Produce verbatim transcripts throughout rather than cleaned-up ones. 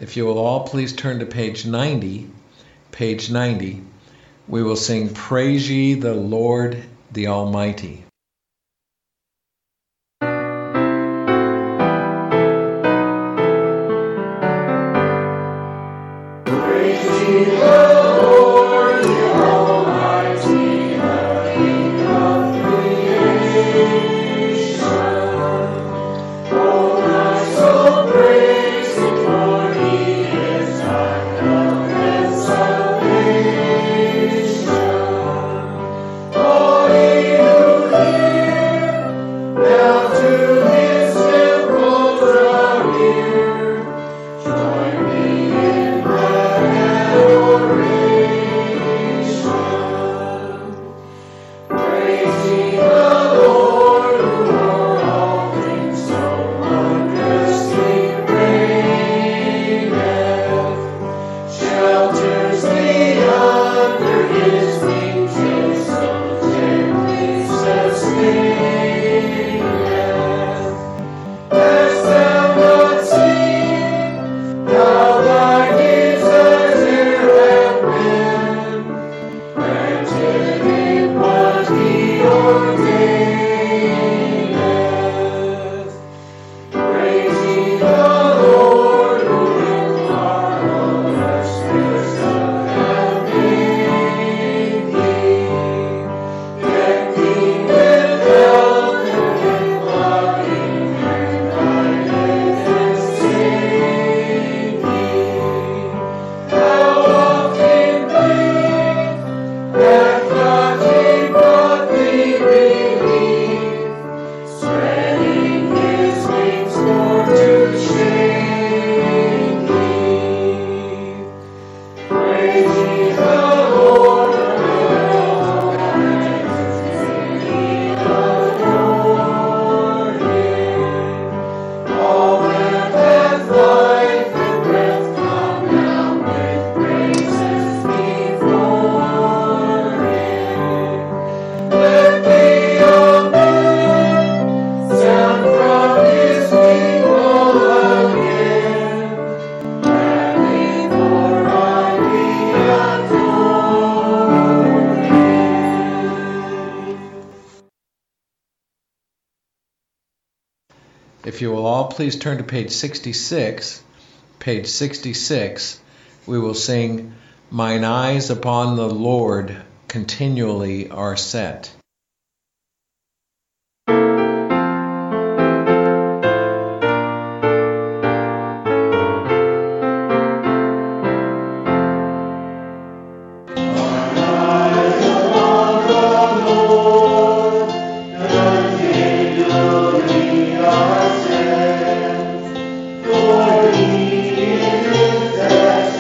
If you will all please turn to page ninety, page ninety, we will sing Praise Ye the Lord the Almighty. Praise ye the Lord the Almighty, the King of creation. Oh, my soul, praise Him, for He is thy help and salvation. All ye who hear, now to His temple draw near. Join me in that adoration. Praise ye the Lord, who o'er all things so wondrously reigneth. Shelters thee under His wings, yea, so gently sustaineth. Hast thou not seen how thy desires e'er have been granted in what He ordaineth? Praise ye the Lord, who with marvelous wisdom hath made thee. Deck thee with health and with loving and kindness save thee. How often grief hath not He brought thee relief, spreading His wings for to shade thee. Praise ye the Lord, all lands, ye adore Him. All that hath life and breath, come down with praises before Him. Let the amen sound from His people again. Gladly for I we adore Him. If you will all please turn to page sixty-six, page sixty-six, we will sing Mine Eyes Upon the Lord Continually Are Set.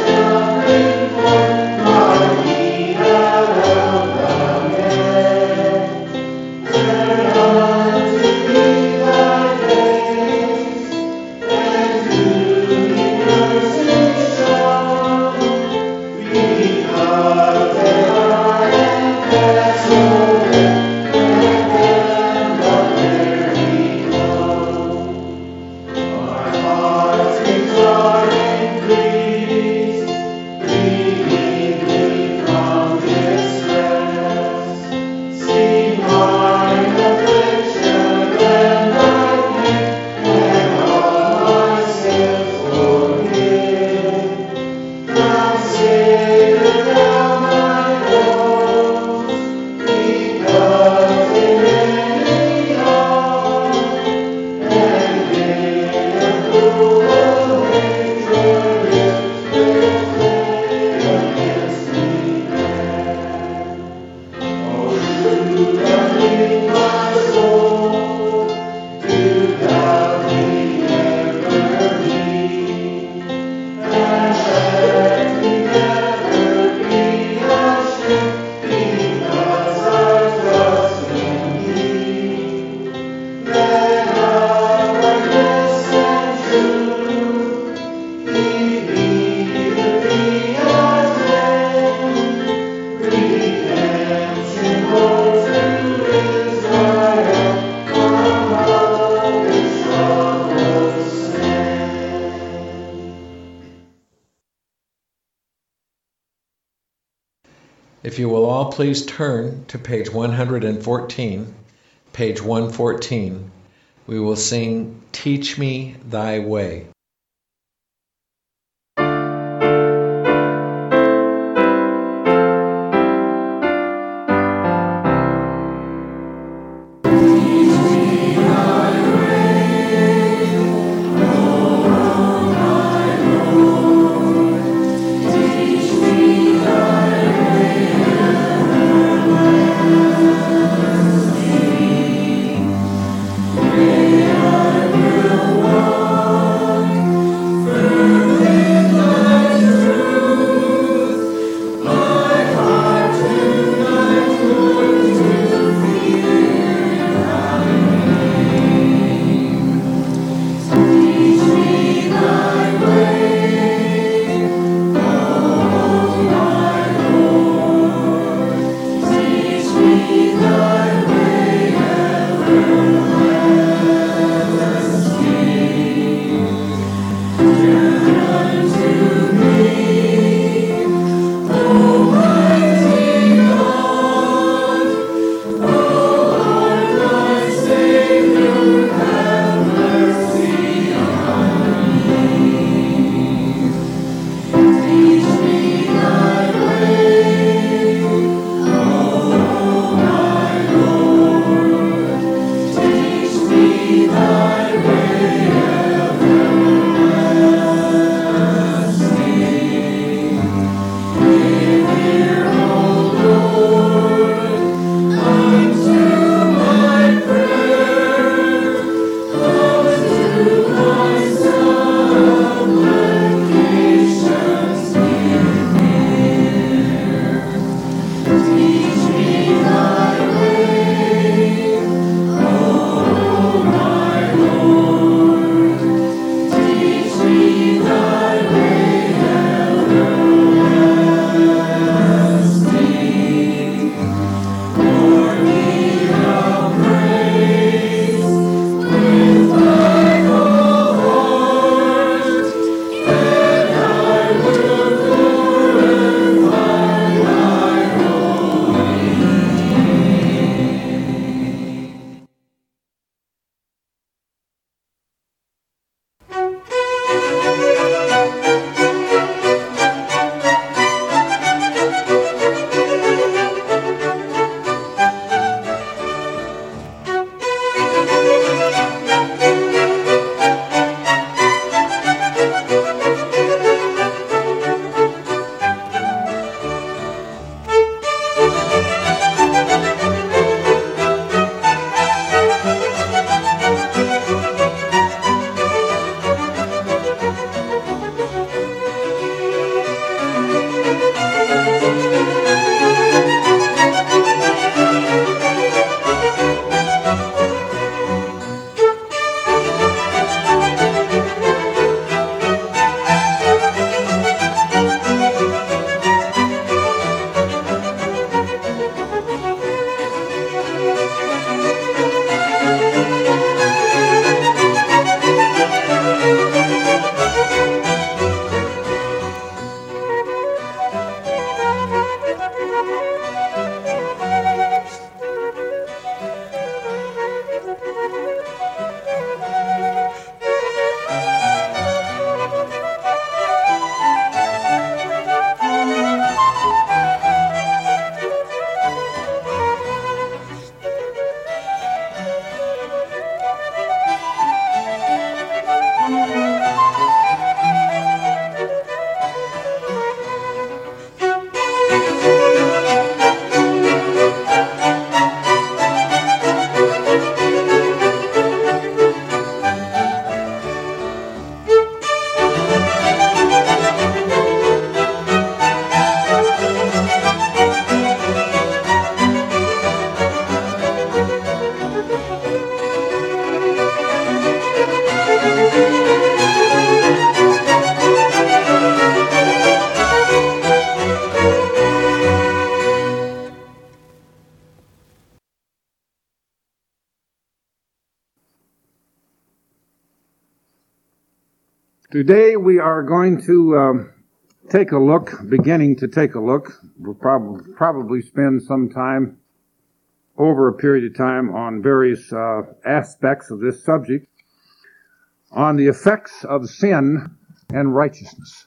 For He is If you will all please turn to page one hundred fourteen, page one fourteen, we will sing Teach Me Thy Way. Today we are going to um, take a look, beginning to take a look. We'll probably, probably spend some time, over a period of time, on various uh, aspects of this subject, on the effects of sin and righteousness.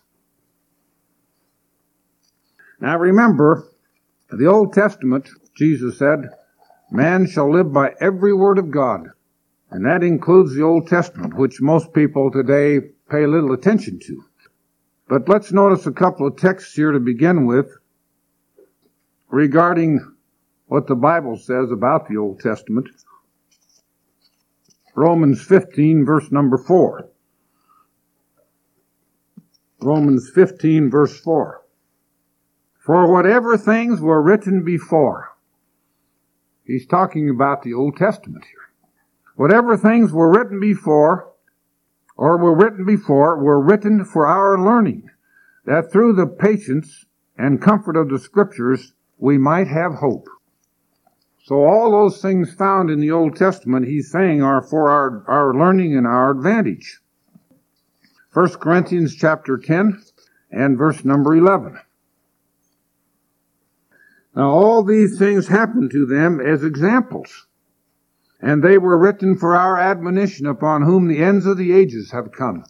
Now remember, the Old Testament, Jesus said, man shall live by every word of God. And that includes the Old Testament, which most people today pay little attention to. But let's notice a couple of texts here to begin with regarding what the Bible says about the Old Testament. Romans fifteen, verse number four. Romans fifteen, verse four. For whatever things were written before. He's talking about the Old Testament here. Whatever things were written before, or were written before, were written for our learning, that through the patience and comfort of the Scriptures we might have hope. So all those things found in the Old Testament, he's saying, are for our, our learning and our advantage. First Corinthians chapter ten and verse number eleven. Now all these things happened to them as examples, and they were written for our admonition, upon whom the ends of the ages have come.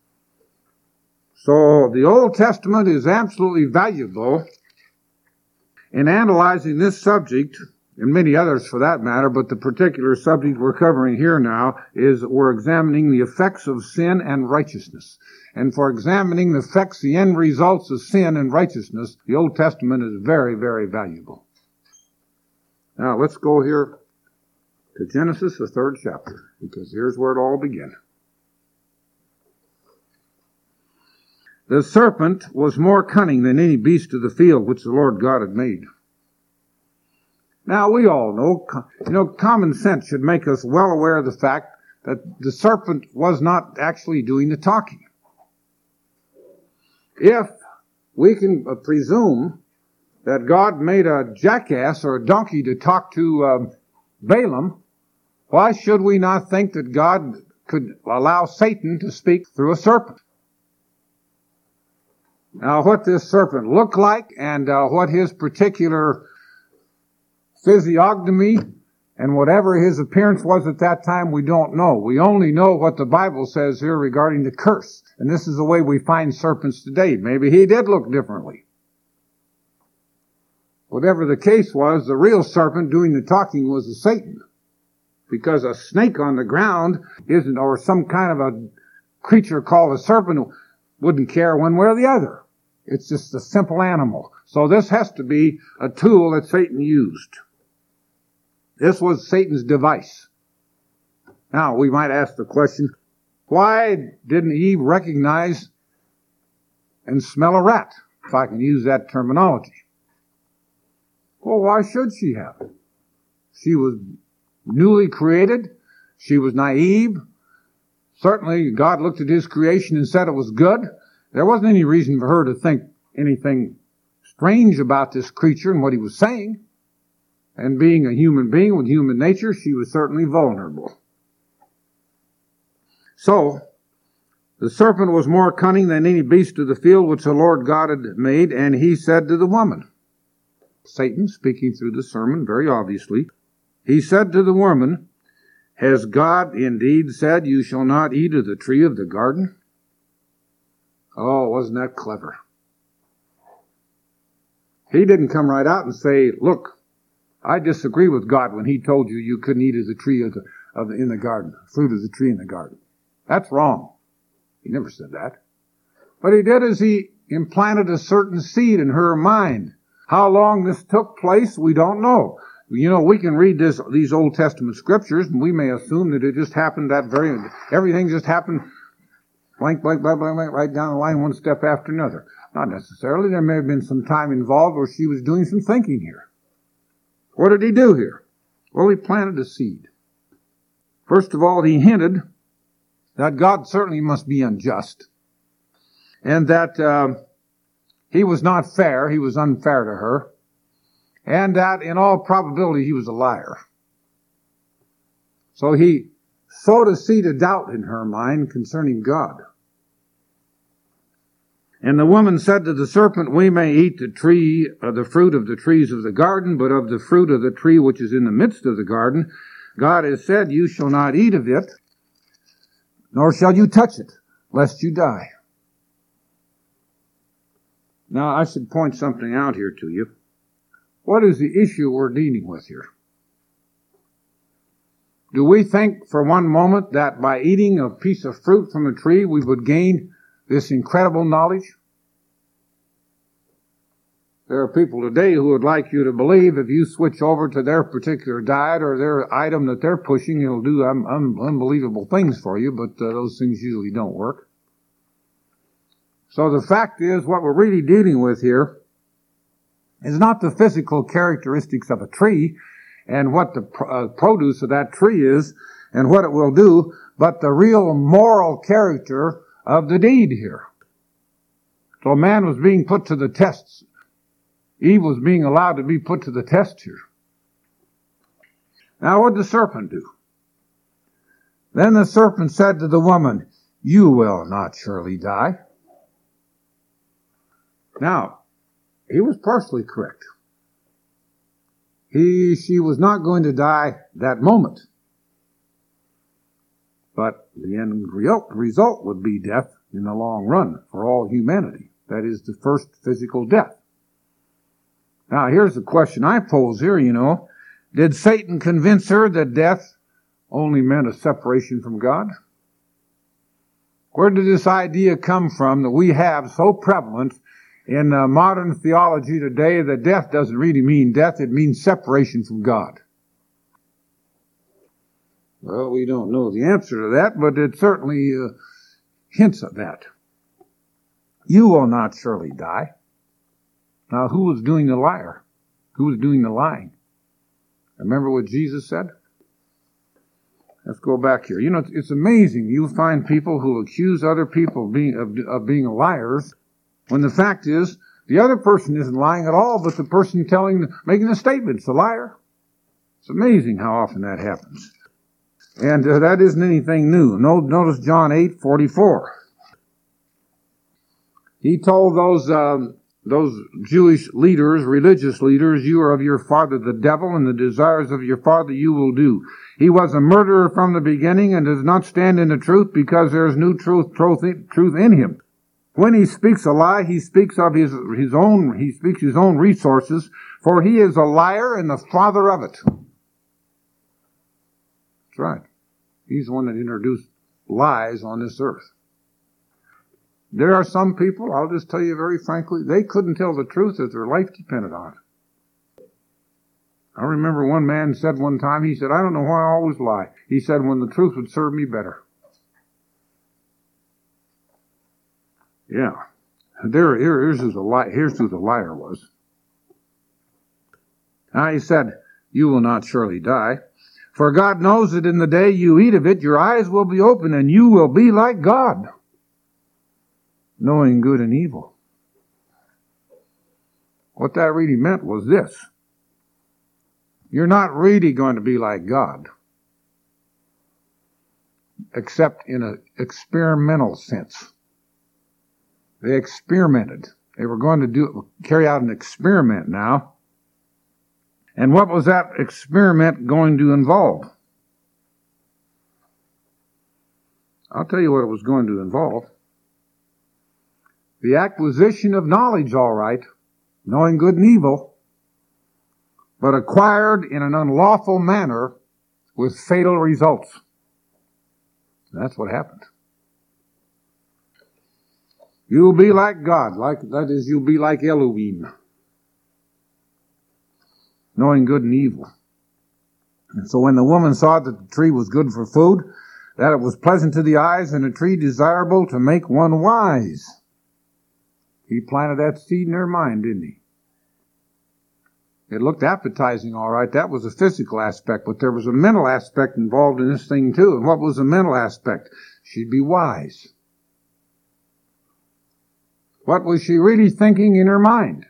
So the Old Testament is absolutely valuable in analyzing this subject, and many others for that matter, but the particular subject we're covering here now is we're examining the effects of sin and righteousness. And for examining the effects, the end results of sin and righteousness, the Old Testament is very, very valuable. Now let's go here to Genesis, the third chapter, because here's where it all began. The serpent was more cunning than any beast of the field which the Lord God had made. Now we all know, you know, common sense should make us well aware of the fact that the serpent was not actually doing the talking. If we can presume that God made a jackass or a donkey to talk to um, Balaam, why should we not think that God could allow Satan to speak through a serpent? Now, what this serpent looked like and uh, what his particular physiognomy and whatever his appearance was at that time, we don't know. We only know what the Bible says here regarding the curse. And this is the way we find serpents today. Maybe he did look differently. Whatever the case was, the real serpent doing the talking was a Satan. Because a snake on the ground isn't, or some kind of a creature called a serpent wouldn't care one way or the other. It's just a simple animal. So this has to be a tool that Satan used. This was Satan's device. Now, we might ask the question, why didn't Eve recognize and smell a rat, if I can use that terminology? Well, why should she have? She was newly created. She was naive. Certainly, God looked at his creation and said it was good. There wasn't any reason for her to think anything strange about this creature and what he was saying. And being a human being with human nature, she was certainly vulnerable. So, the serpent was more cunning than any beast of the field which the Lord God had made, and he said to the woman, Satan speaking through the sermon very obviously, he said to the woman, has God indeed said you shall not eat of the tree of the garden? Oh, wasn't that clever? He didn't come right out and say, look, I disagree with God when he told you you couldn't eat of the tree of the, of the, in the garden, fruit of the tree in the garden. That's wrong. He never said that. What he did is he implanted a certain seed in her mind. How long this took place, we don't know. You know, we can read this, these Old Testament scriptures, and we may assume that it just happened that very, everything just happened blank, blank, blank, blank, blank, right down the line, one step after another. Not necessarily. There may have been some time involved where she was doing some thinking here. What did he do here? Well, he planted a seed. First of all, he hinted that God certainly must be unjust, and that uh, he was not fair, he was unfair to her, and that in all probability he was a liar. So he sowed a seed of doubt in her mind concerning God. And the woman said to the serpent, we may eat the tree, uh, the fruit of the trees of the garden, but of the fruit of the tree which is in the midst of the garden, God has said, you shall not eat of it, nor shall you touch it, lest you die. Now, I should point something out here to you. What is the issue we're dealing with here? Do we think for one moment that by eating a piece of fruit from a tree we would gain this incredible knowledge? There are people today who would like you to believe if you switch over to their particular diet or their item that they're pushing, it'll do um, um, unbelievable things for you, but uh, those things usually don't work. So the fact is, what we're really dealing with here is not the physical characteristics of a tree and what the pr- uh, produce of that tree is and what it will do, but the real moral character of the deed here. So man was being put to the tests. Eve was being allowed to be put to the test here. Now what did the serpent do? Then the serpent said to the woman, you will not surely die. Now, he was partially correct. He, she was not going to die that moment. But the end result would be death in the long run for all humanity. That is the first physical death. Now, here's the question I pose here, you know. Did Satan convince her that death only meant a separation from God? Where did this idea come from that we have so prevalent in uh, modern theology today that death doesn't really mean death, it means separation from God? Well, we don't know the answer to that, but it certainly uh, hints at that. You will not surely die. Now, who was doing the liar? Who was doing the lying? Remember what Jesus said? Let's go back here. You know, it's, it's amazing. You'll find people who accuse other people of being, of, of being liars, when the fact is, the other person isn't lying at all, but the person telling, making the statement's the liar. It's amazing how often that happens. And uh, that isn't anything new. Notice John eight forty-four. He told those um, those Jewish leaders, religious leaders, you are of your father the devil, and the desires of your father you will do. He was a murderer from the beginning and does not stand in the truth because there is no truth, truth, truth in him. When he speaks a lie, he speaks of his, his own, he speaks his own resources, for he is a liar and the father of it. That's right. He's the one that introduced lies on this earth. There are some people, I'll just tell you very frankly, they couldn't tell the truth that their life depended on it. I remember one man said one time, he said, I don't know why I always lie. He said, when the truth would serve me better. Yeah. There, here, here's who the li- here's who the liar was. Now he said, you will not surely die. For God knows that in the day you eat of it, your eyes will be open and you will be like God, knowing good and evil. What that really meant was this. You're not really going to be like God, except in an experimental sense. They experimented. They were going to do carry out an experiment now. And what was that experiment going to involve? I'll tell you what it was going to involve. The acquisition of knowledge, all right, knowing good and evil, but acquired in an unlawful manner with fatal results. That's what happened. You'll be like God, like that is, you'll be like Elohim, knowing good and evil. And so when the woman saw that the tree was good for food, that it was pleasant to the eyes, and a tree desirable to make one wise, he planted that seed in her mind, didn't he? It looked appetizing, all right. That was a physical aspect, but there was a mental aspect involved in this thing too. And what was the mental aspect? She'd be wise. What was she really thinking in her mind?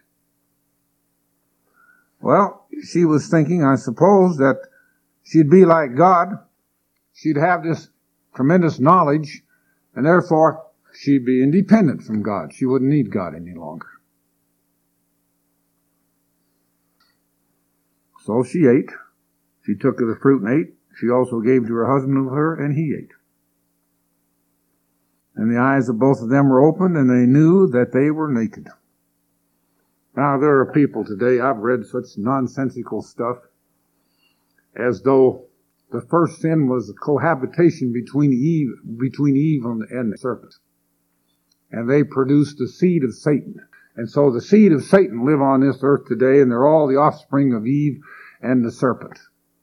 Well, she was thinking, I suppose, that she'd be like God. She'd have this tremendous knowledge, and therefore she'd be independent from God. She wouldn't need God any longer. So she ate. She took of the fruit and ate. She also gave to her husband of her, and he ate. And the eyes of both of them were opened, and they knew that they were naked. Now, there are people today, I've read such nonsensical stuff, as though the first sin was a cohabitation between Eve, between Eve and the serpent. And they produced the seed of Satan. And so the seed of Satan live on this earth today, and they're all the offspring of Eve and the serpent.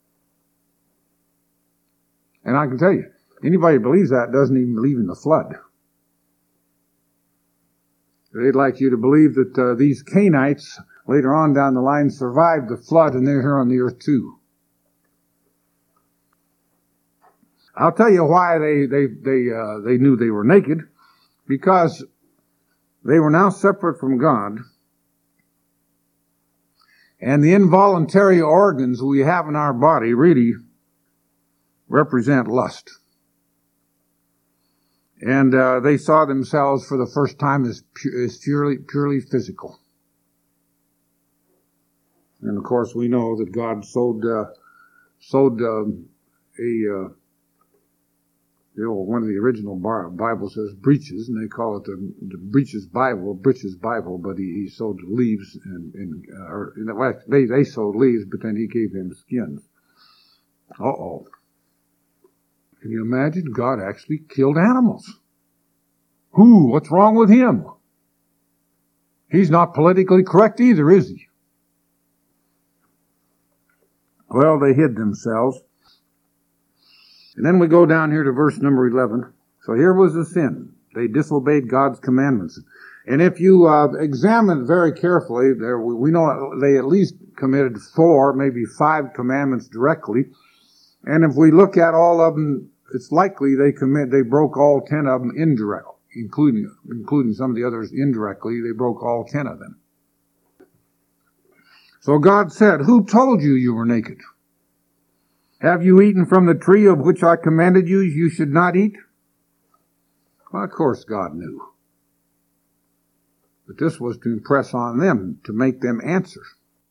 And I can tell you, anybody who believes that doesn't even believe in the flood. They'd like you to believe that uh, these Canaanites later on down the line survived the flood and they're here on the earth too. I'll tell you why they they they uh, they knew they were naked, because they were now separate from God, and the involuntary organs we have in our body really represent lust. And uh, they saw themselves for the first time as, pu- as purely purely physical. And of course, we know that God sowed uh, sowed um, a uh, you know, one of the original bar- Bible says breeches, and they call it the, the breeches Bible, breeches Bible. But he, he sowed leaves, and, and uh, or, well, they they sowed leaves, but then he gave them skins. Uh oh. Can you imagine? God actually killed animals. Who? What's wrong with him? He's not politically correct either, is he? Well, they hid themselves. And then we go down here to verse number eleven. So here was the sin. They disobeyed God's commandments. And if you uh, examine very carefully, there we know they at least committed four, maybe five commandments directly. And if we look at all of them, it's likely they commit, they broke all ten of them indirectly, including, including some of the others indirectly. They broke all ten of them. So God said, "Who told you you were naked? Have you eaten from the tree of which I commanded you you should not eat?" Well, of course God knew. But this was to impress on them, to make them answer.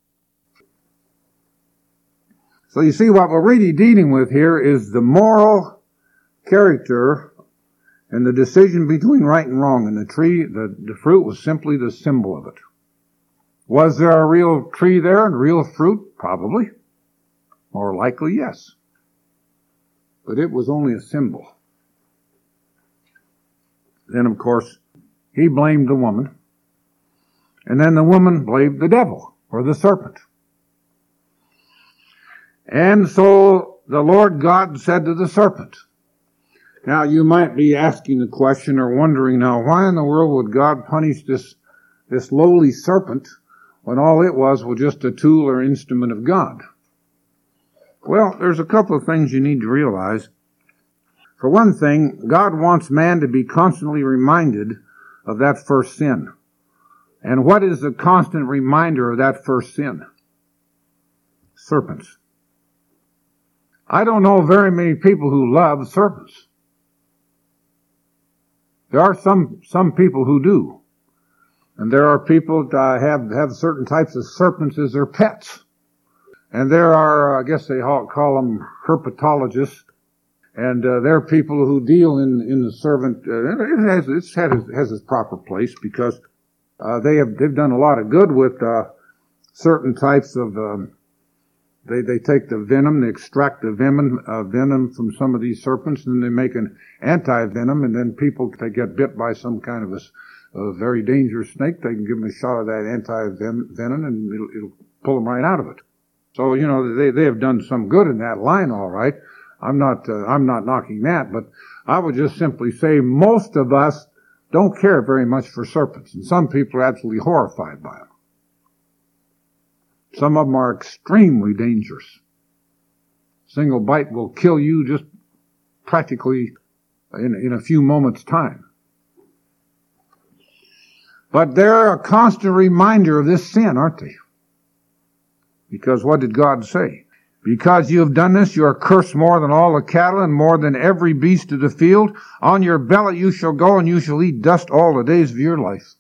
So you see, what we're really dealing with here is the moral character and the decision between right and wrong. And the tree, the, the fruit was simply the symbol of it. Was there a real tree there and real fruit? Probably. More likely, yes. But it was only a symbol. Then, of course, he blamed the woman. And then the woman blamed the devil, or the serpent. And so the Lord God said to the serpent. Now you might be asking the question or wondering now, why in the world would God punish this, this lowly serpent when all it was was just a tool or instrument of God? Well, there's a couple of things you need to realize. For one thing, God wants man to be constantly reminded of that first sin. And what is the constant reminder of that first sin? Serpents. I don't know very many people who love serpents. There are some, some people who do. And there are people that uh, have, have certain types of serpents as their pets. And there are, I guess they call them herpetologists. And uh, there are people who deal in, in the serpent. Uh, it has, it's had, it has its proper place because uh, they have, they've done a lot of good with uh, certain types of, um, They they take the venom, they extract the venom uh, venom from some of these serpents, and then they make an anti-venom, and then people, if they get bit by some kind of a, a very dangerous snake, they can give them a shot of that anti-venom, and it'll, it'll pull them right out of it. So, you know, they they have done some good in that line, all right. I'm not uh, I'm not knocking that, but I would just simply say most of us don't care very much for serpents, and some people are absolutely horrified by them. Some of them are extremely dangerous. Single bite will kill you just practically in, in a few moments' time. But they're a constant reminder of this sin, aren't they? Because what did God say? Because you have done this, you are cursed more than all the cattle and more than every beast of the field. On your belly you shall go, and you shall eat dust all the days of your life.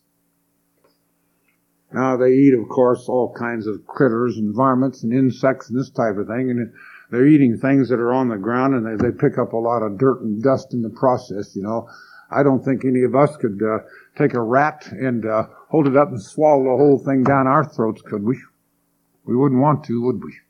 Now they eat, of course, all kinds of critters and varmints and insects and this type of thing, and they're eating things that are on the ground, and they, they pick up a lot of dirt and dust in the process, you know. I don't think any of us could uh, take a rat and uh, hold it up and swallow the whole thing down our throats, could we? We wouldn't want to, would we?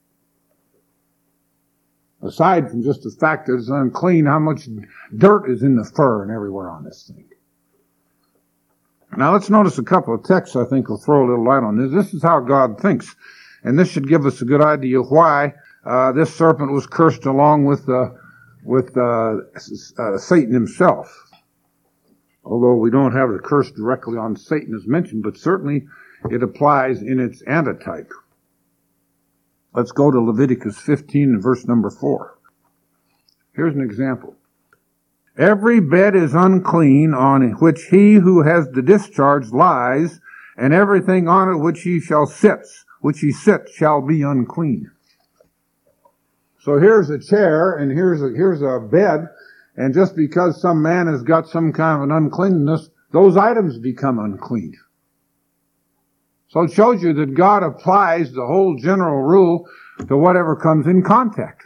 Aside from just the fact that it's unclean, how much dirt is in the fur and everywhere on this thing. Now let's notice a couple of texts I think will throw a little light on this. This is how God thinks. And this should give us a good idea why uh, this serpent was cursed along with, uh, with uh, uh, Satan himself. Although we don't have the curse directly on Satan as mentioned, but certainly it applies in its antitype. Let's go to Leviticus fifteen and verse number four. Here's an example. Every bed is unclean on which he who has the discharge lies, and everything on it which he shall sit, which he sits shall be unclean. So here's a chair, and here's a, here's a bed, and just because some man has got some kind of an uncleanness, those items become unclean. So it shows you that God applies the whole general rule to whatever comes in contact.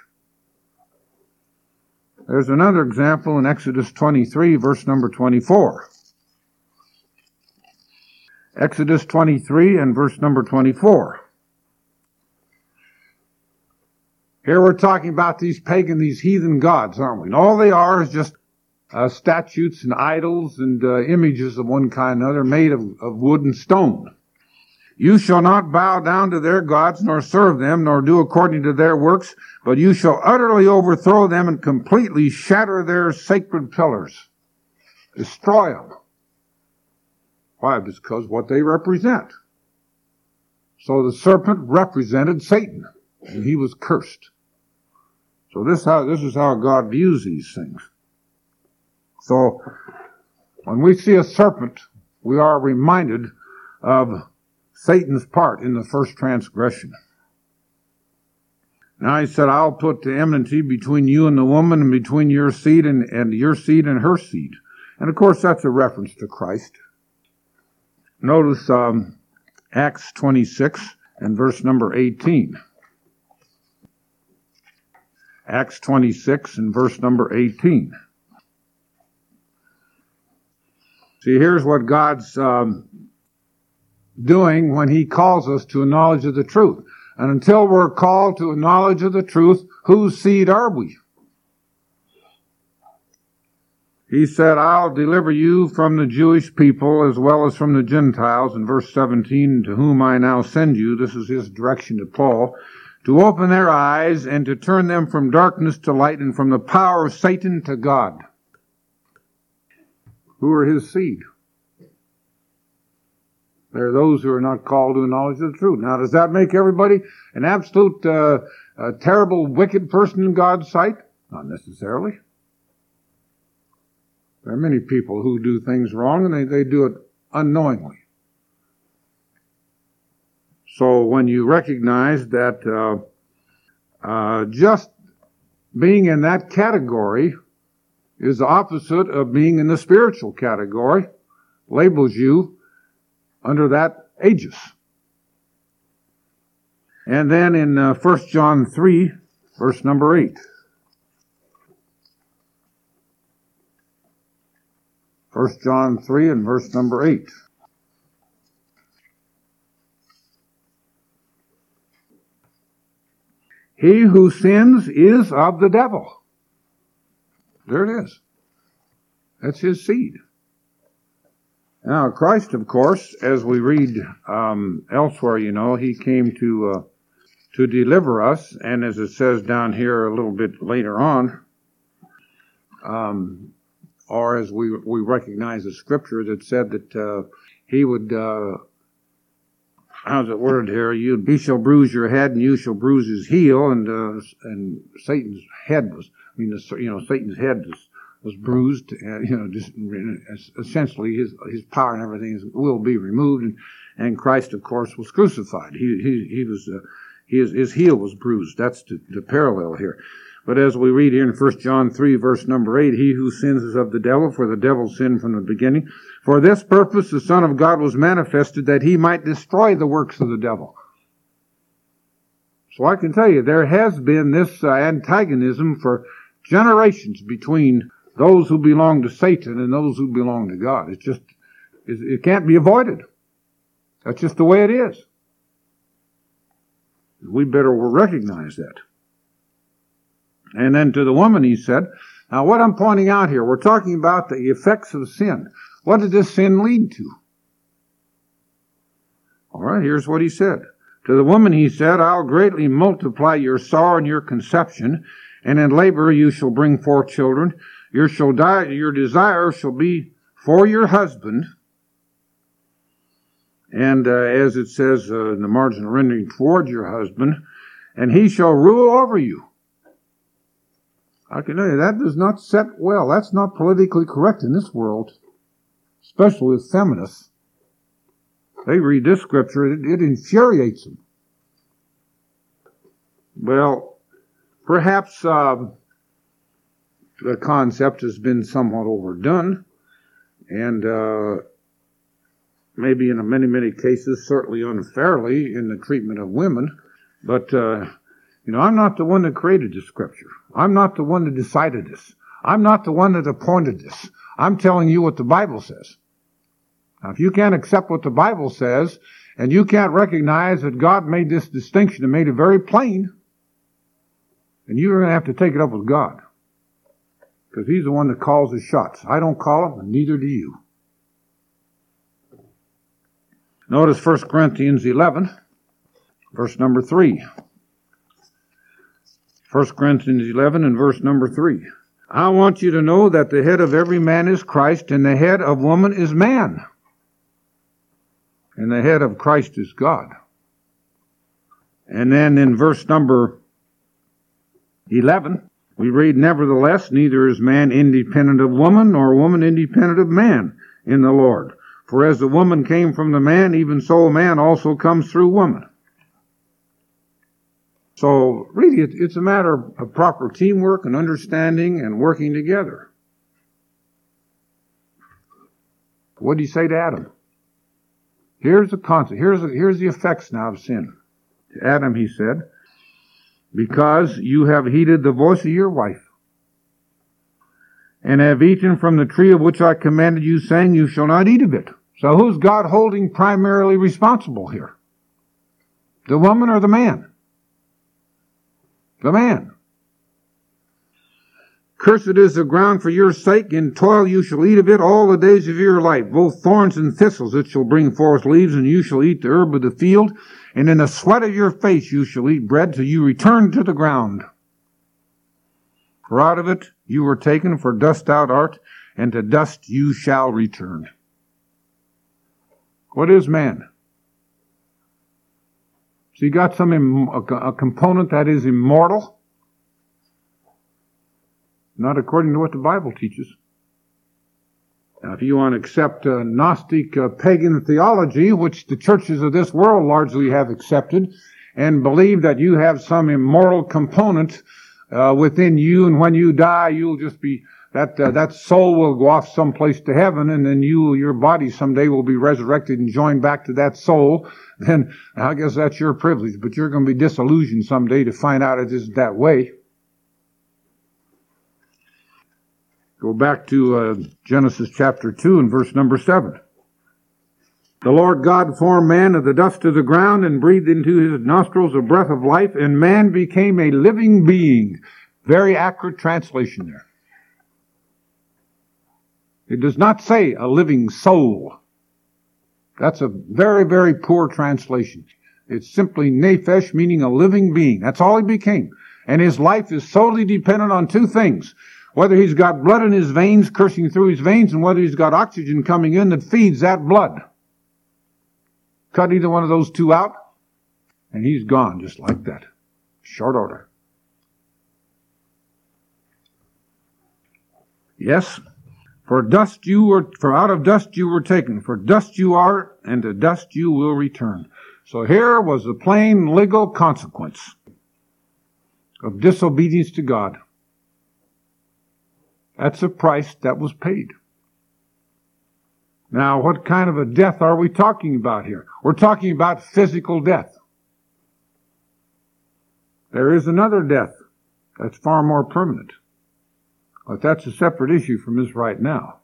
There's another example in Exodus twenty-three, verse number twenty-four. Exodus twenty-three and verse number twenty-four. Here we're talking about these pagan, these heathen gods, aren't we? And all they are is just uh, statues and idols and uh, images of one kind or another made of, of wood and stone. You shall not bow down to their gods, nor serve them, nor do according to their works, but you shall utterly overthrow them and completely shatter their sacred pillars. Destroy them. Why? Because what they represent. So the serpent represented Satan, and he was cursed. So this, how, this is how God views these things. So when we see a serpent, we are reminded of Satan's part in the first transgression. Now he said, I'll put the enmity between you and the woman, and between your seed and, and your seed and her seed. And of course that's a reference to Christ. Notice um, Acts twenty-six and verse number eighteen. Acts twenty-six and verse number eighteen. See, here's what God's um, doing when he calls us to a knowledge of the truth. And until we're called to a knowledge of the truth, whose seed are we? He said, I'll deliver you from the Jewish people as well as from the Gentiles, in verse seventeen, to whom I now send you. This is his direction to Paul, to open their eyes and to turn them from darkness to light and from the power of Satan to God. Who are his seed? There are those who are not called to a knowledge of the truth. Now, does that make everybody an absolute, uh, uh, terrible, wicked person in God's sight? Not necessarily. There are many people who do things wrong, and they, they do it unknowingly. So when you recognize that uh, uh, just being in that category is the opposite of being in the spiritual category, labels you under that aegis. And then in uh, First John three, verse number eight. First John three and verse number eight. He who sins is of the devil. There it is. That's his seed. Now, Christ, of course, as we read um, elsewhere, you know, he came to uh, to deliver us, and as it says down here a little bit later on, um, or as we we recognize the scripture that said that uh, he would, uh, how's it worded here? You, he shall bruise your head, and you shall bruise his heel, and uh, and Satan's head was, I mean, the, you know, Satan's head was. was bruised, uh, you know, just essentially his his power and everything is, will be removed, and, and Christ, of course, was crucified. He he he was uh, His, his heel was bruised. That's the, the parallel here. But as we read here in First John three, verse number eight, he who sins is of the devil, for the devil sinned from the beginning. For this purpose the Son of God was manifested, that he might destroy the works of the devil. So I can tell you, there has been this uh, antagonism for generations between those who belong to Satan and those who belong to God. It's just, it can't be avoided. That's just the way it is. We better recognize that. And then to the woman he said, now what I'm pointing out here, we're talking about the effects of sin. What did this sin lead to? All right, here's what he said. To the woman he said, I'll greatly multiply your sorrow and your conception, and in labor you shall bring forth children. Your, shall die, your desire shall be for your husband. And uh, as it says uh, in the marginal rendering, toward your husband, and he shall rule over you. I can tell you, that does not set well. That's not politically correct in this world, especially with feminists. They read this scripture, it, it infuriates them. Well, perhaps uh, the concept has been somewhat overdone, and uh, maybe in many, many cases, certainly unfairly in the treatment of women. But, uh, you know, I'm not the one that created this scripture. I'm not the one that decided this. I'm not the one that appointed this. I'm telling you what the Bible says. Now, if you can't accept what the Bible says, and you can't recognize that God made this distinction and made it very plain, then you're going to have to take it up with God. Because He's the one that calls the shots. I don't call them, and neither do you. Notice First Corinthians eleven, verse number three. First Corinthians eleven and verse number three. I want you to know that the head of every man is Christ, and the head of woman is man. And the head of Christ is God. And then in verse number eleven, we read, nevertheless, neither is man independent of woman, nor woman independent of man in the Lord. For as the woman came from the man, even so man also comes through woman. So really, it's a matter of proper teamwork and understanding and working together. What did he say to Adam? Here's the concept. Here's the, here's the effects now of sin. To Adam he said, because you have heeded the voice of your wife, and have eaten from the tree of which I commanded you, saying, you shall not eat of it. So who's God holding primarily responsible here? The woman or the man? The man. Cursed is the ground for your sake, in toil you shall eat of it all the days of your life. Both thorns and thistles it shall bring forth leaves, and you shall eat the herb of the field, and in the sweat of your face you shall eat bread till you return to the ground. For out of it you were taken, for dust thou art, and to dust you shall return. What is man? So you got some Im- a, a component that is immortal? Not according to what the Bible teaches. Now, if you want to accept uh, Gnostic uh, pagan theology, which the churches of this world largely have accepted, and believe that you have some immortal component uh, within you, and when you die, you'll just be that uh, that soul will go off someplace to heaven, and then you, your body, someday will be resurrected and joined back to that soul. Then I guess that's your privilege, but you're going to be disillusioned someday to find out it isn't that way. Go back to uh, Genesis chapter two and verse number seven. The Lord God formed man of the dust of the ground and breathed into his nostrils a breath of life, and man became a living being. Very accurate translation there. It does not say a living soul. That's a very, very poor translation. It's simply nephesh, meaning a living being. That's all he became. And his life is solely dependent on two things. Whether he's got blood in his veins coursing through his veins, and whether he's got oxygen coming in that feeds that blood. Cut either one of those two out, and he's gone just like that. Short order. Yes, for dust you were, for out of dust you were taken, for dust you are, and to dust you will return. So here was the plain legal consequence of disobedience to God. That's the price that was paid. Now, what kind of a death are we talking about here? We're talking about physical death. There is another death that's far more permanent. But that's a separate issue from this right now.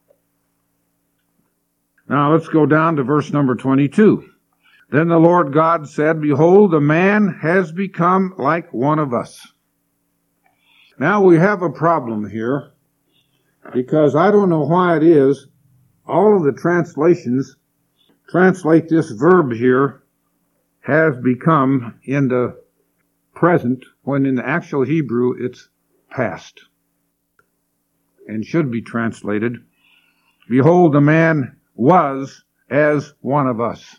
Now let's go down to verse number twenty-two. Then the Lord God said, Behold, a man has become like one of us. Now we have a problem here, because I don't know why it is, all of the translations translate this verb here, has become, into present, when in the actual Hebrew it's past. And should be translated, Behold, a man was as one of us.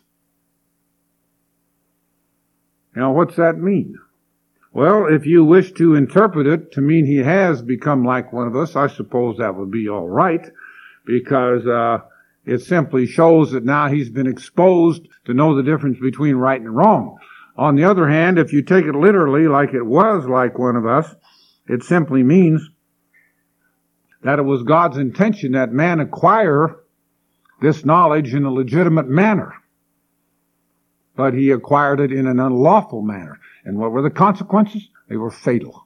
Now, what's that mean? Well, if you wish to interpret it to mean he has become like one of us, I suppose that would be all right, because uh, it simply shows that now he's been exposed to know the difference between right and wrong. On the other hand, if you take it literally, like it was like one of us, it simply means that it was God's intention that man acquire this knowledge in a legitimate manner. But he acquired it in an unlawful manner. And what were the consequences? They were fatal.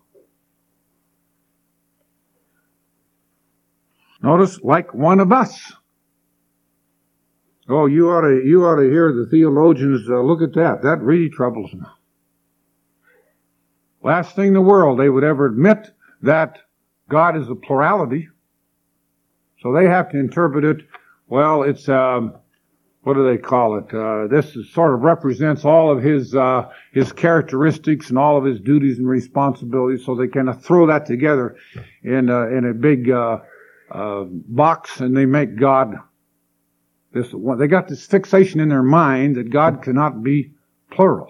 Notice, like one of us. Oh, you ought to, you ought to hear the theologians uh, look at that. That really troubles them. Last thing in the world they would ever admit that God is a plurality. So they have to interpret it, well, it's, um, what do they call it? Uh, this is, sort of represents all of his, uh, his characteristics and all of his duties and responsibilities, so they kind of throw that together in, uh, in a big, uh, uh, box, and they make God this one. They got this fixation in their mind that God cannot be plural.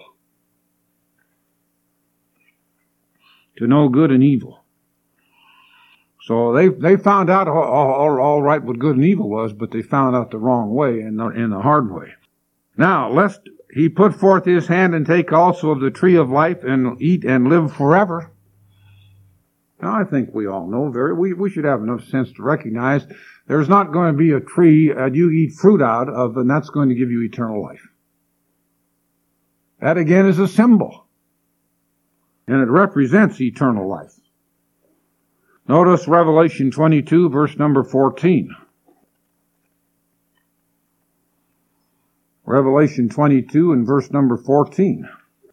To know good and evil. So they they found out all, all, all right what good and evil was, but they found out the wrong way and the, in the hard way. Now, lest he put forth his hand and take also of the tree of life and eat and live forever. Now, I think we all know very, we, we should have enough sense to recognize there's not going to be a tree that you eat fruit out of, and that's going to give you eternal life. That again is a symbol. And it represents eternal life. Notice Revelation twenty-two, verse number fourteen. Revelation twenty-two and verse number fourteen.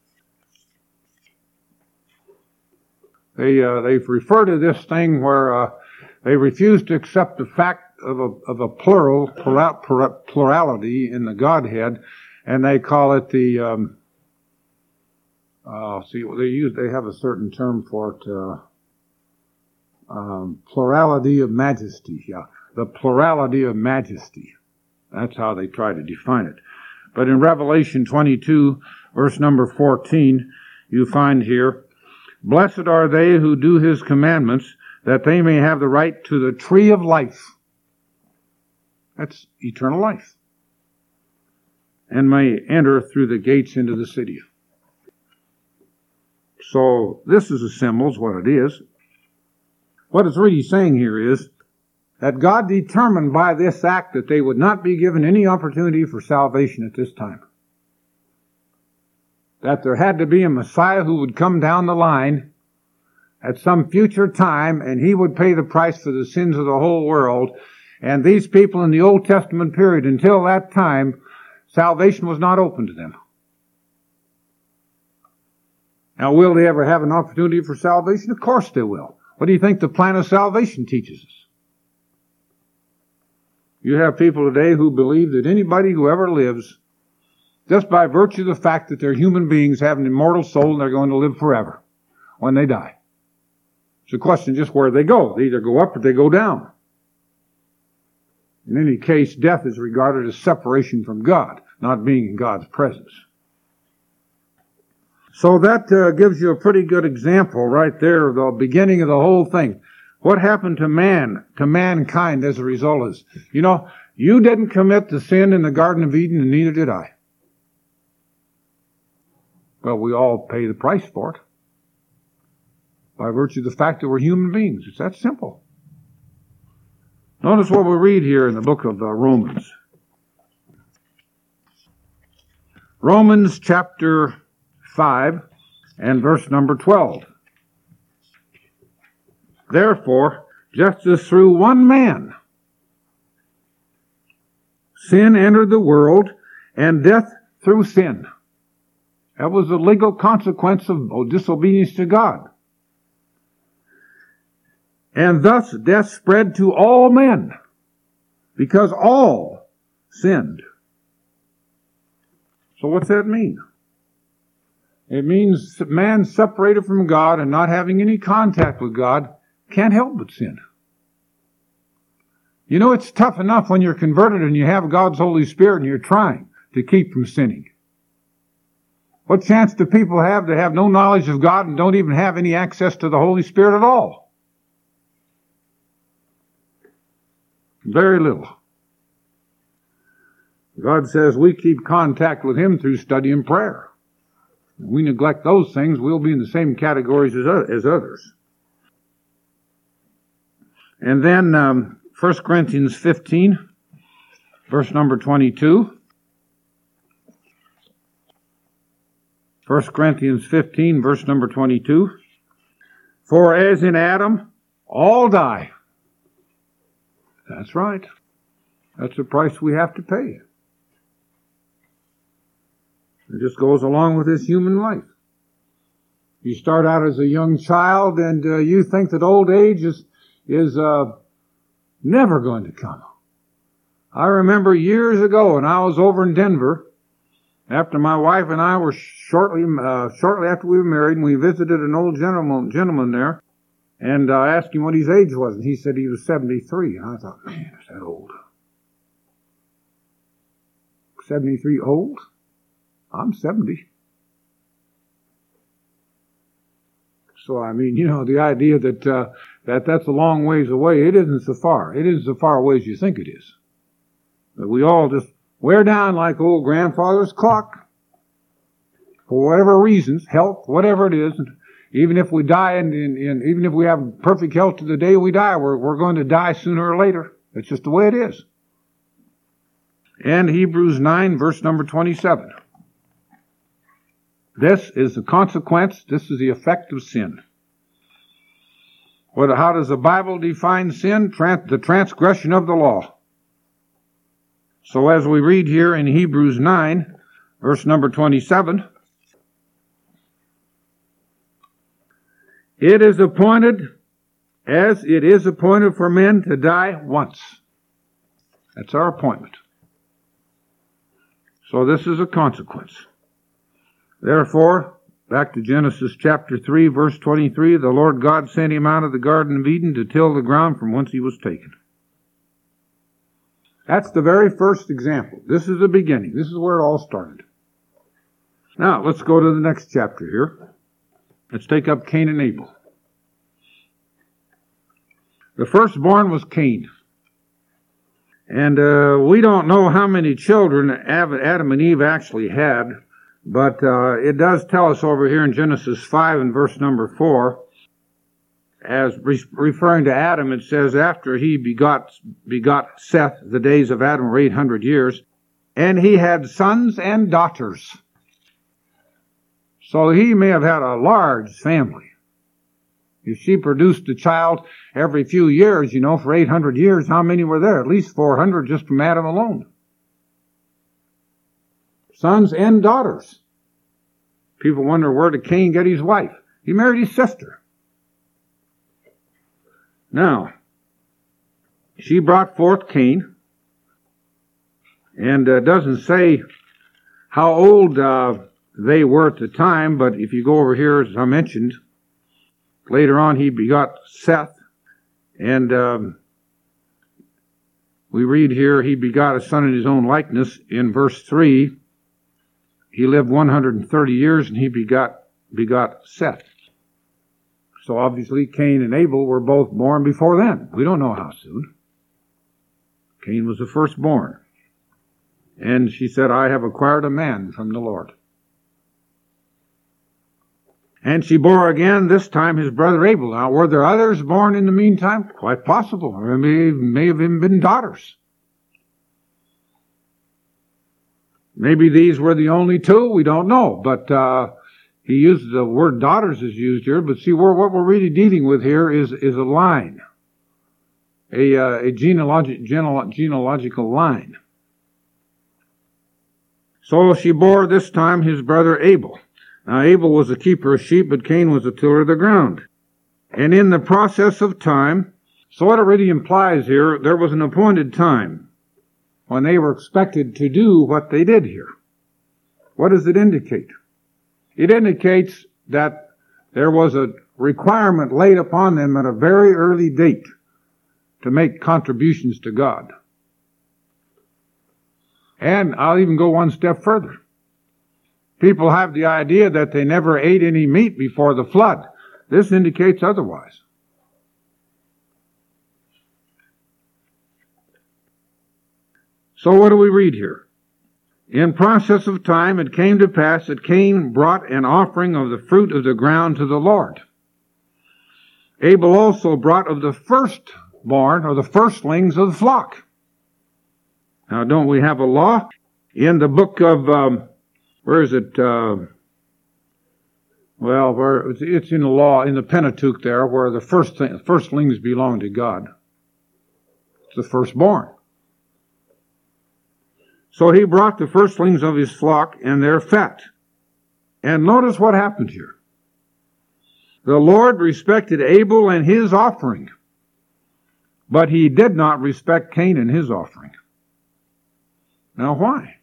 They uh, they refer to this thing where uh, they refuse to accept the fact of a of a plural plurality in the Godhead, and they call it the um, uh, see they use they have a certain term for it. Uh, Um, plurality of majesty, yeah. The plurality of majesty. That's how they try to define it. But in Revelation twenty-two, verse number fourteen, you find here, Blessed are they who do his commandments, that they may have the right to the tree of life. That's eternal life. And may enter through the gates into the city. So this is a symbol, is what it is. What it's really saying here is that God determined by this act that they would not be given any opportunity for salvation at this time. That there had to be a Messiah who would come down the line at some future time, and he would pay the price for the sins of the whole world. And these people in the Old Testament period, until that time, salvation was not open to them. Now, will they ever have an opportunity for salvation? Of course they will. What do you think the plan of salvation teaches us? You have people today who believe that anybody who ever lives, just by virtue of the fact that they're human beings, have an immortal soul and they're going to live forever when they die. It's a question just where they go. They either go up or they go down. In any case, death is regarded as separation from God, not being in God's presence. So that uh, gives you a pretty good example right there of the beginning of the whole thing. What happened to man, to mankind as a result of this? You know, you didn't commit the sin in the Garden of Eden, and neither did I. Well, we all pay the price for it by virtue of the fact that we're human beings. It's that simple. Notice what we read here in the book of uh, Romans. Romans chapter five and verse number twelve. Therefore, just as through one man sin entered the world, and death through sin. That was the legal consequence of disobedience to God. And thus death spread to all men, because all sinned. So what's that mean? It means man separated from God and not having any contact with God can't help but sin. You know, it's tough enough when you're converted and you have God's Holy Spirit and you're trying to keep from sinning. What chance do people have to have no knowledge of God and don't even have any access to the Holy Spirit at all? Very little. God says we keep contact with Him through study and prayer. If we neglect those things, we'll be in the same categories as, as others. And then um, First Corinthians fifteen, verse number twenty-two. First Corinthians fifteen, verse number twenty-two. For as in Adam, all die. That's right. That's the price we have to pay. It just goes along with this human life. You start out as a young child and uh, you think that old age is, is uh, never going to come. I remember years ago when I was over in Denver, after my wife and I were shortly, uh, shortly after we were married, and we visited an old gentleman, gentleman there, and I uh, asked him what his age was, and he said he was seventy-three. And I thought, man, is that old? seventy-three old? I'm seventy. So, I mean, you know, the idea that, uh, that that's a long ways away, it isn't so far. It isn't so far away as you think it is. But we all just wear down like old grandfather's clock. For whatever reasons, health, whatever it is, even if we die and, and, and even if we have perfect health to the day we die, we're, we're going to die sooner or later. That's just the way it is. And Hebrews nine, verse number twenty-seven. This is the consequence, this is the effect of sin. What, how does the Bible define sin? Trans, the transgression of the law. So as we read here in Hebrews nine, verse number twenty-seven, it is appointed, as it is appointed for men to die once. That's our appointment. So this is a consequence. Therefore, back to Genesis chapter three, verse twenty-three, the Lord God sent him out of the Garden of Eden to till the ground from whence he was taken. That's the very first example. This is the beginning. This is where it all started. Now, let's go to the next chapter here. Let's take up Cain and Abel. The firstborn was Cain. And uh, we don't know how many children Adam and Eve actually had, but uh, it does tell us over here in Genesis five and verse number four, as re- referring to Adam, it says, after he begot, begot Seth, the days of Adam were eight hundred years, and he had sons and daughters. So he may have had a large family. If she produced a child every few years, you know, for eight hundred years, how many were there? At least four hundred just from Adam alone. Sons and daughters. People wonder, where did Cain get his wife? He married his sister. Now, she brought forth Cain, and uh, doesn't say how old uh, they were at the time, but if you go over here, as I mentioned, later on he begot Seth, and um, we read here, he begot a son in his own likeness. In verse three, he lived one hundred thirty years, and he begot begot Seth. So obviously Cain and Abel were both born before then. We don't know how soon. Cain was the firstborn. And she said, I have acquired a man from the Lord. And she bore again, this time, his brother Abel. Now, were there others born in the meantime? Quite possible. Or may, may have even been daughters. Maybe these were the only two. We don't know. But uh, he used the word daughters is used here. But see, we're, what we're really dealing with here is, is a line. A, uh, a genealogi- genealog- genealogical line. So she bore this time his brother Abel. Now Abel was a keeper of sheep, but Cain was a tiller of the ground. And in the process of time, so what it really implies here, there was an appointed time when they were expected to do what they did here. What does it indicate? It indicates that there was a requirement laid upon them at a very early date to make contributions to God. And I'll even go one step further. People have the idea that they never ate any meat before the flood. This indicates otherwise. So what do we read here? In process of time it came to pass that Cain brought an offering of the fruit of the ground to the Lord. Abel also brought of the firstborn, or the firstlings of the flock. Now, don't we have a law? In the book of, um, where is it? Uh, well, where it's in the law, in the Pentateuch there, where the first thing, firstlings belong to God. It's the firstborn. So he brought the firstlings of his flock and their fat. And notice what happened here. The Lord respected Abel and his offering, but he did not respect Cain and his offering. Now why?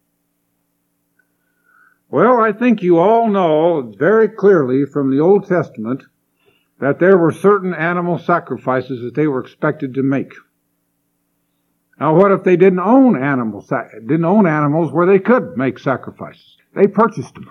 Well, I think you all know very clearly from the Old Testament that there were certain animal sacrifices that they were expected to make. Now what if they didn't own animals, didn't own animals where they could make sacrifices? They purchased them.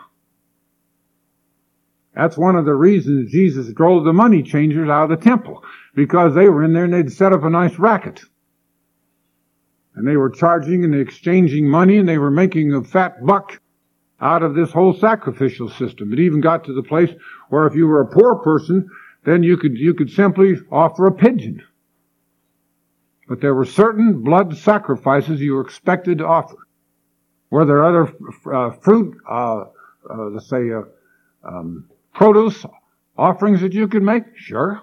That's one of the reasons Jesus drove the money changers out of the temple, because they were in there and they'd set up a nice racket. And they were charging and exchanging money, and they were making a fat buck out of this whole sacrificial system. It even got to the place where if you were a poor person, then you could, you could simply offer a pigeon. But there were certain blood sacrifices you were expected to offer. Were there other uh, fruit, uh, uh, let's say, uh, um, produce offerings that you could make? Sure.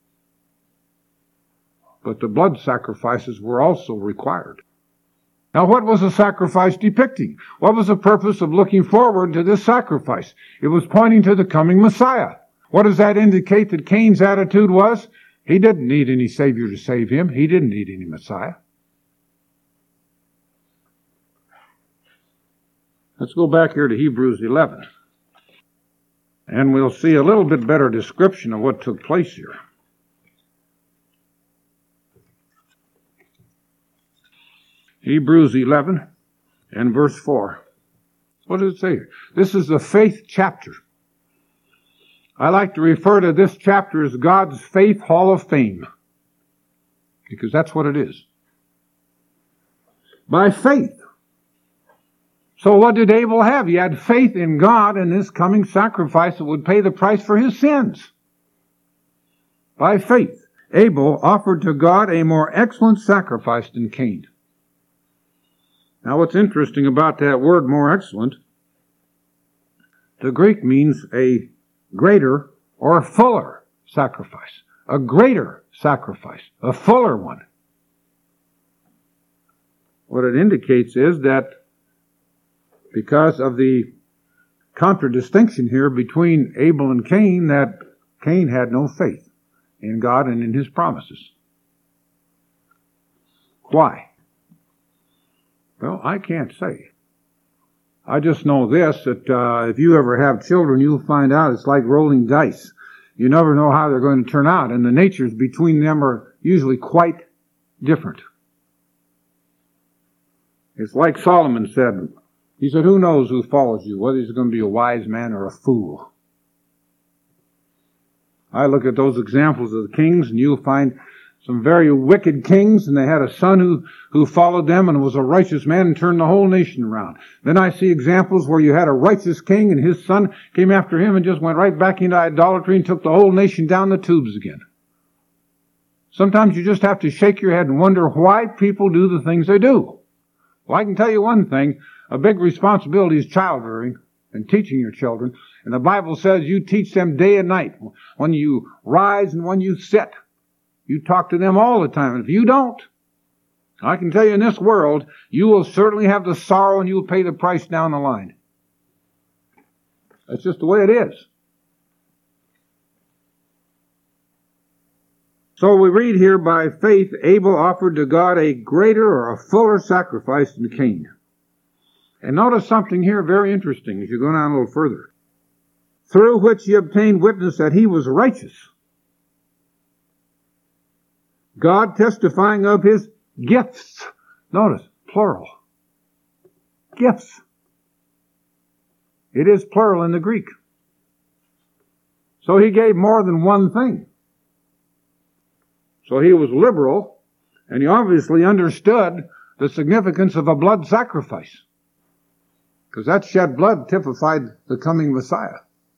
But the blood sacrifices were also required. Now, what was the sacrifice depicting? What was the purpose of looking forward to this sacrifice? It was pointing to the coming Messiah. What does that indicate that Cain's attitude was? He didn't need any Savior to save him. He didn't need any Messiah. Let's go back here to Hebrews eleven. And we'll see a little bit better description of what took place here. Hebrews eleven and verse four. What does it say here? This is the faith chapter. I like to refer to this chapter as God's Faith Hall of Fame, because that's what it is. By faith. So what did Abel have? He had faith in God and this coming sacrifice that would pay the price for his sins. By faith, Abel offered to God a more excellent sacrifice than Cain. Now what's interesting about that word, more excellent, the Greek means a greater or a fuller sacrifice. A greater sacrifice. A fuller one. What it indicates is that because of the contradistinction here between Abel and Cain, that Cain had no faith in God and in his promises. Why? Well, I can't say. I just know this, that uh, if you ever have children, you'll find out it's like rolling dice. You never know how they're going to turn out, and the natures between them are usually quite different. It's like Solomon said. He said, who knows who follows you, whether he's going to be a wise man or a fool? I look at those examples of the kings, and you'll find some very wicked kings, and they had a son who, who followed them and was a righteous man and turned the whole nation around. Then I see examples where you had a righteous king and his son came after him and just went right back into idolatry and took the whole nation down the tubes again. Sometimes you just have to shake your head and wonder why people do the things they do. Well, I can tell you one thing. A big responsibility is child rearing and teaching your children. And the Bible says you teach them day and night. When you rise and when you sit. You talk to them all the time. And if you don't, I can tell you in this world, you will certainly have the sorrow and you will pay the price down the line. That's just the way it is. So we read here, by faith Abel offered to God a greater or a fuller sacrifice than Cain. And notice something here very interesting as you go down a little further. Through which he obtained witness that he was righteous, God testifying of his gifts. Notice, plural. Gifts. It is plural in the Greek. So he gave more than one thing. So he was liberal, and he obviously understood the significance of a blood sacrifice. Because that shed blood typified the coming Messiah.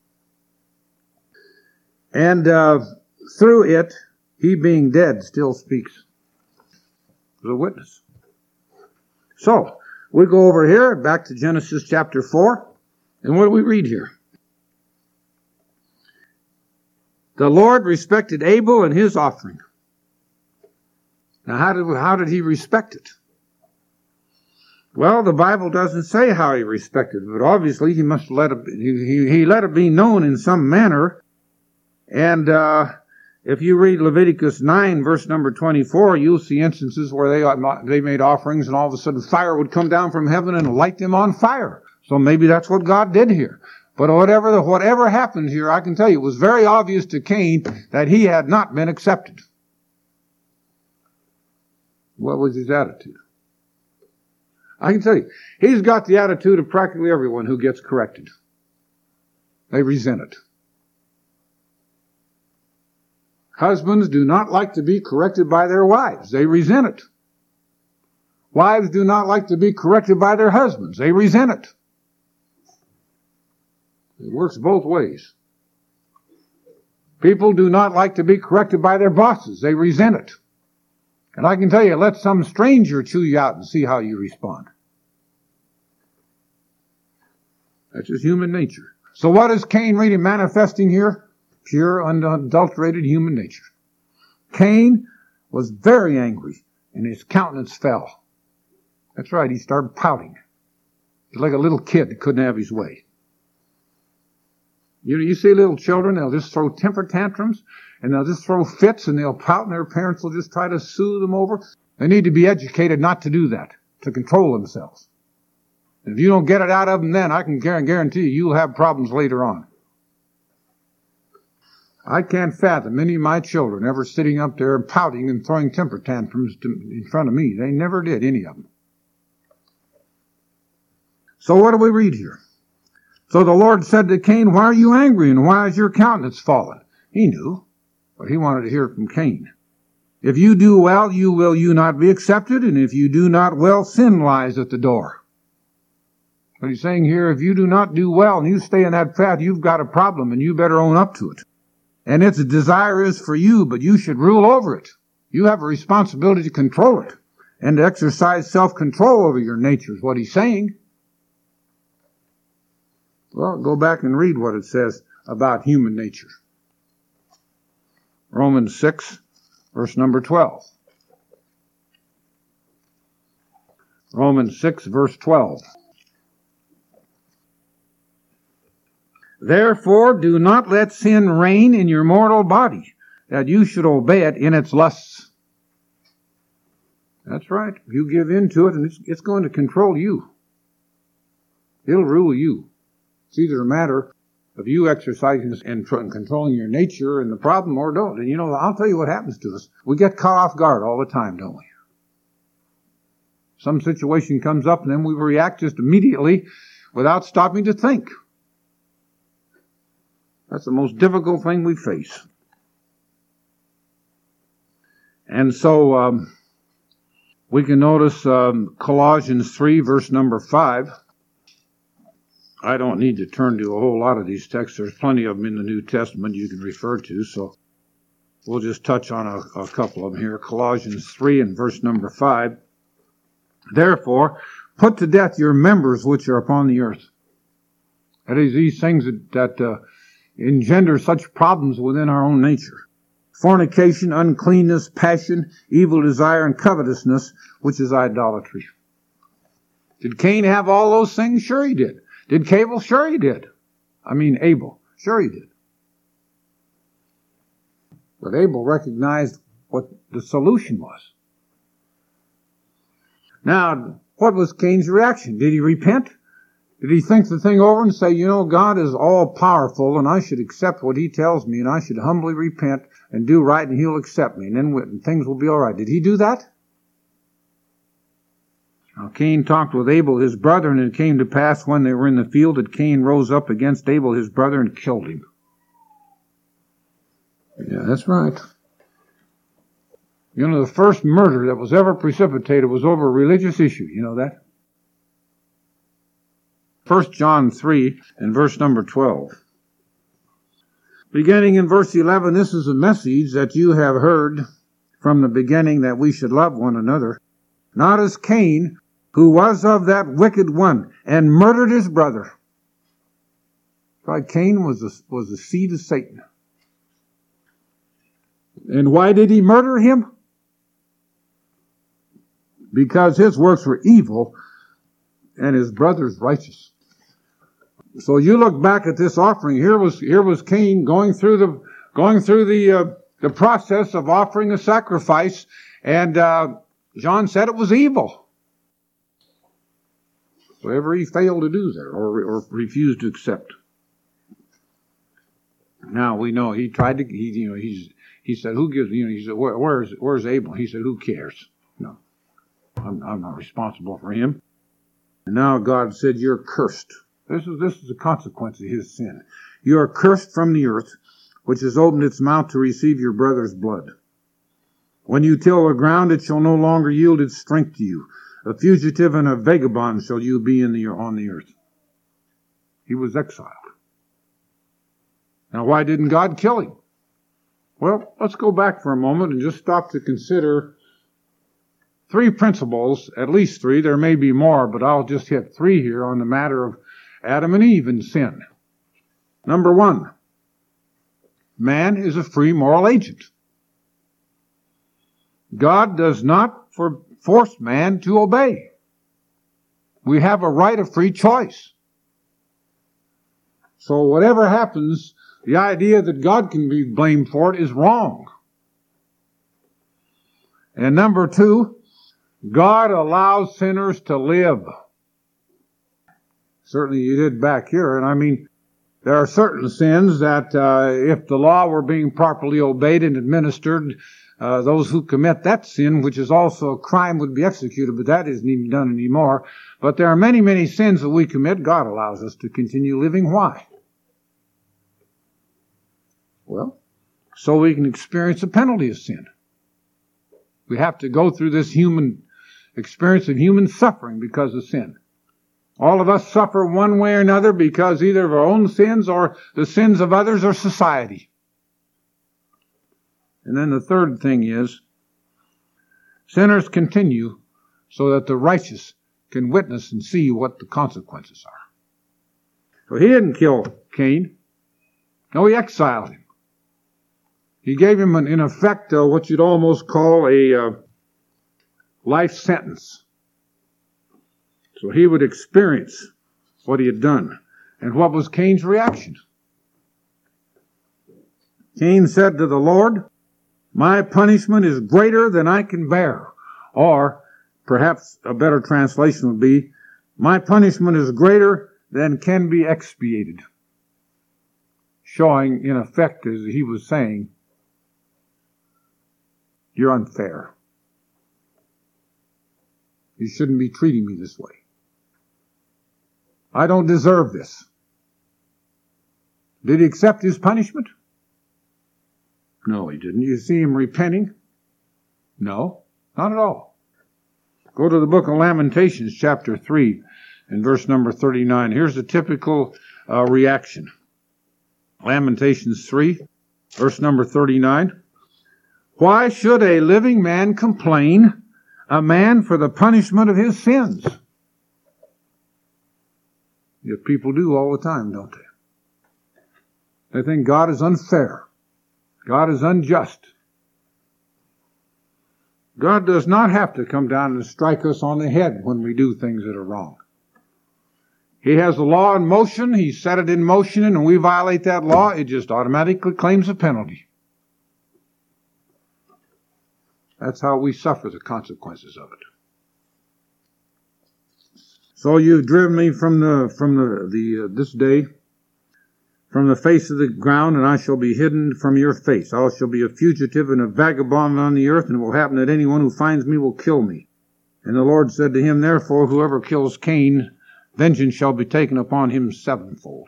And uh, through it, he being dead still speaks as a witness. So, we go over here, back to Genesis chapter four, and what do we read here? The Lord respected Abel and his offering. Now, how did, how did he respect it? Well, the Bible doesn't say how he respected it, but obviously he must let it, he, he let it be known in some manner. And uh, if you read Leviticus nine, verse number twenty-four, you'll see instances where they they made offerings and all of a sudden fire would come down from heaven and light them on fire. So maybe that's what God did here. But whatever the, whatever happened here, I can tell you, it was very obvious to Cain that he had not been accepted. What was his attitude? I can tell you, he's got the attitude of practically everyone who gets corrected. They resent it. Husbands do not like to be corrected by their wives. They resent it. Wives do not like to be corrected by their husbands. They resent it. It works both ways. People do not like to be corrected by their bosses. They resent it. And I can tell you, let some stranger chew you out and see how you respond. That's just human nature. So what is Cain really manifesting here? Pure, unadulterated human nature. Cain was very angry, and his countenance fell. That's right, he started pouting. He's like a little kid that couldn't have his way. You know, you see little children, they'll just throw temper tantrums, and they'll just throw fits, and they'll pout, and their parents will just try to soothe them over. They need to be educated not to do that, to control themselves. And if you don't get it out of them then, I can guarantee you, you'll have problems later on. I can't fathom any of my children ever sitting up there and pouting and throwing temper tantrums to, in front of me. They never did, any of them. So what do we read here? So the Lord said to Cain, why are you angry and why is your countenance fallen? He knew, but he wanted to hear from Cain. If you do well, you will you not be accepted, and if you do not well, sin lies at the door. But he's saying here, if you do not do well and you stay in that path, you've got a problem and you better own up to it. And its desire is for you, but you should rule over it. You have a responsibility to control it and to exercise self-control over your nature is what he's saying. Well, go back and read what it says about human nature. Romans six, verse number twelve. Romans six, verse twelve. Therefore, do not let sin reign in your mortal body, that you should obey it in its lusts. That's right. You give in to it, and it's, it's going to control you. It'll rule you. It's either a matter of you exercising and controlling your nature and the problem, or don't. And you know, I'll tell you what happens to us. We get caught off guard all the time, don't we? Some situation comes up, and then we react just immediately without stopping to think. That's the most difficult thing we face. And so um, we can notice um, Colossians three, verse number five. I don't need to turn to a whole lot of these texts. There's plenty of them in the New Testament you can refer to, so we'll just touch on a, a couple of them here. Colossians three and verse number five. Therefore, put to death your members which are upon the earth. That is, these things that, that uh, engender such problems within our own nature. Fornication, uncleanness, passion, evil desire, and covetousness, which is idolatry. Did Cain have all those things? Sure he did. Did Abel? Sure he did. I mean Abel. Sure he did. But Abel recognized what the solution was. Now, what was Cain's reaction? Did he repent? Did he think the thing over and say, you know, God is all-powerful and I should accept what he tells me and I should humbly repent and do right and he'll accept me and then things will be all right? Did he do that? Now, Cain talked with Abel, his brother, and it came to pass when they were in the field that Cain rose up against Abel, his brother, and killed him. Yeah, that's right. You know, the first murder that was ever precipitated was over a religious issue. You know that? First John three and verse number twelve. Beginning in verse eleven, this is a message that you have heard from the beginning, that we should love one another, not as Cain, who was of that wicked one, and murdered his brother. Right, Cain was a, was the seed of Satan. And why did he murder him? Because his works were evil and his brother's righteous. So you look back at this offering. Here was here was Cain going through the going through the uh, the process of offering a sacrifice, and uh, John said it was evil. Whatever he failed to do there, or or refused to accept. Now we know he tried to. He you know he's he said, who gives you know he said Where, where's where's Abel? He said, who cares? No, I'm I'm not responsible for him. And now God said, you're cursed. This is this is the consequence of his sin. You are cursed from the earth, which has opened its mouth to receive your brother's blood. When you till the ground, it shall no longer yield its strength to you. A fugitive and a vagabond shall you be in the on the earth. He was exiled. Now, why didn't God kill him? Well, let's go back for a moment and just stop to consider three principles, at least three. There may be more, but I'll just hit three here on the matter of Adam and Eve and sin. Number one, man is a free moral agent. God does not for, force man to obey. We have a right of free choice. So whatever happens, the idea that God can be blamed for it is wrong. And number two, God allows sinners to live. Certainly you did back here. And I mean, there are certain sins that uh, if the law were being properly obeyed and administered, uh, those who commit that sin, which is also a crime, would be executed, but that isn't even done anymore. But there are many, many sins that we commit. God allows us to continue living. Why? Well, so we can experience the penalty of sin. We have to go through this human experience of human suffering because of sin. All of us suffer one way or another because either of our own sins or the sins of others or society. And then the third thing is, sinners continue so that the righteous can witness and see what the consequences are. So he didn't kill Cain. No, he exiled him. He gave him, an, in effect, uh, what you'd almost call a uh, life sentence. So he would experience what he had done. And what was Cain's reaction? Cain said to the Lord, my punishment is greater than I can bear. Or, perhaps a better translation would be, my punishment is greater than can be expiated. Showing, in effect, as he was saying, you're unfair. You shouldn't be treating me this way. I don't deserve this. Did he accept his punishment? No, he didn't. You see him repenting. No, not at all. Go to the book of Lamentations, chapter three, and verse number thirty-nine. Here's the typical uh, reaction. Lamentations three, verse number thirty-nine. Why should a living man complain, a man for the punishment of his sins? Yet people do all the time, don't they? They think God is unfair. God is unjust. God does not have to come down and strike us on the head when we do things that are wrong. He has a law in motion. He set it in motion, and when we violate that law, it just automatically claims a penalty. That's how we suffer the consequences of it. So you've driven me from the from the, the uh, this day from the face of the ground, and I shall be hidden from your face. I shall be a fugitive and a vagabond on the earth, and it will happen that anyone who finds me will kill me. And the Lord said to him, therefore, whoever kills Cain, vengeance shall be taken upon him sevenfold.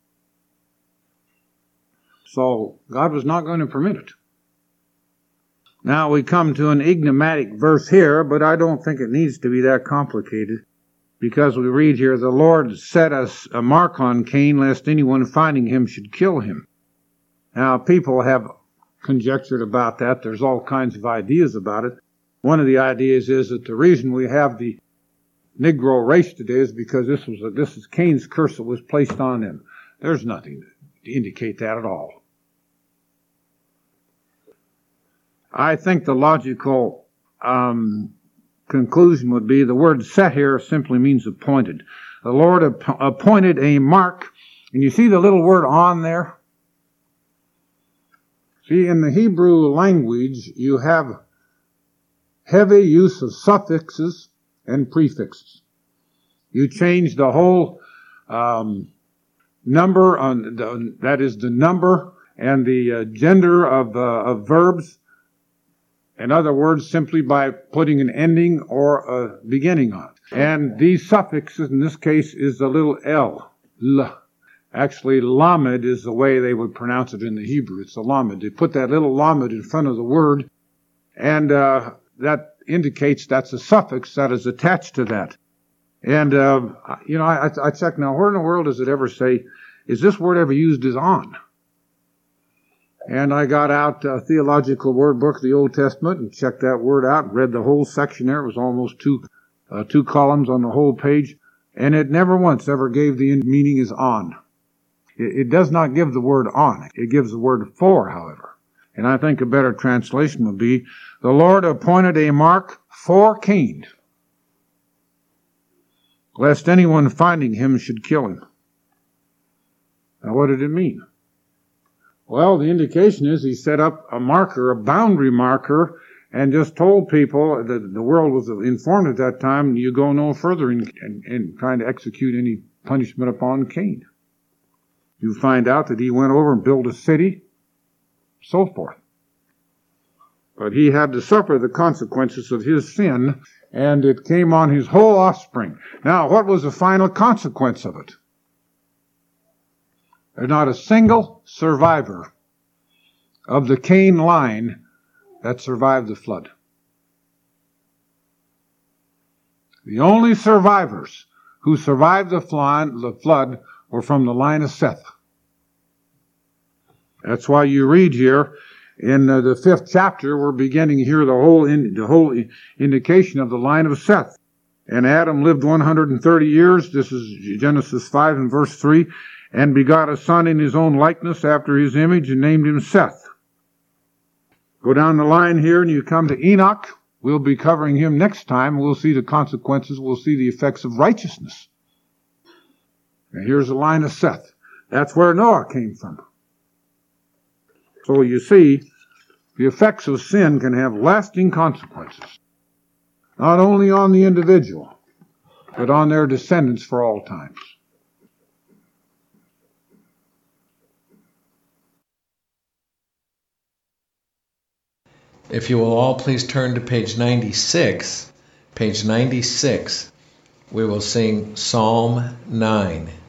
So God was not going to permit it. Now we come to an enigmatic verse here, but I don't think it needs to be that complicated. Because we read here, the Lord set us a mark on Cain, lest anyone finding him should kill him. Now, people have conjectured about that. There's all kinds of ideas about it. One of the ideas is that the reason we have the Negro race today is because this was a, this is Cain's curse that was placed on them. There's nothing to indicate that at all. I think the logical um conclusion would be the word set here simply means appointed. The Lord ap- appointed a mark, and you see the little word on there? See, in the Hebrew language, you have heavy use of suffixes and prefixes. You change the whole um, number, on the, that is the number and the uh, gender of, uh, of verbs. In other words, simply by putting an ending or a beginning on it. And these suffixes, in this case, is the little L. L. Actually, lamed is the way they would pronounce it in the Hebrew. It's a lamed. They put that little lamed in front of the word, and uh, that indicates that's a suffix that is attached to that. And, uh, you know, I, I checked now, where in the world does it ever say, is this word ever used as on? And I got out a theological word book of the Old Testament and checked that word out and read the whole section there. It was almost two uh, two columns on the whole page. And it never once ever gave the meaning as on. It, it does not give the word on. It gives the word for, however. And I think a better translation would be, the Lord appointed a mark for Cain, lest anyone finding him should kill him. Now what did it mean? Well, the indication is he set up a marker, a boundary marker, and just told people that the world was informed at that time, you go no further in, in, in trying to execute any punishment upon Cain. You find out that he went over and built a city, so forth. But he had to suffer the consequences of his sin, and it came on his whole offspring. Now, what was the final consequence of it? There's not a single survivor of the Cain line that survived the flood. The only survivors who survived the flood were from the line of Seth. That's why you read here in uh, the fifth chapter, we're beginning here the whole in, the whole indication of the line of Seth. And Adam lived one hundred thirty years. This is Genesis five and verse three. And begot a son in his own likeness after his image, and named him Seth. Go down the line here and you come to Enoch. We'll be covering him next time. We'll see the consequences. We'll see the effects of righteousness. And here's the line of Seth. That's where Noah came from. So you see, the effects of sin can have lasting consequences. Not only on the individual, but on their descendants for all times. If you will all please turn to page ninety-six, page ninety-six, we will sing Psalm nine.